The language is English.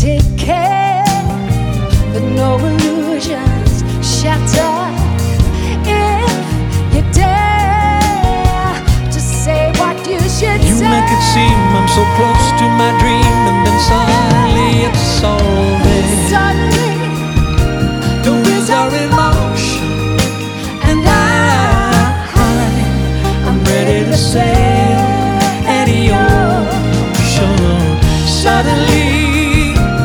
take care that no illusions shatter. If you dare to say what you should You say, make it seem I'm so close to my dream, and then some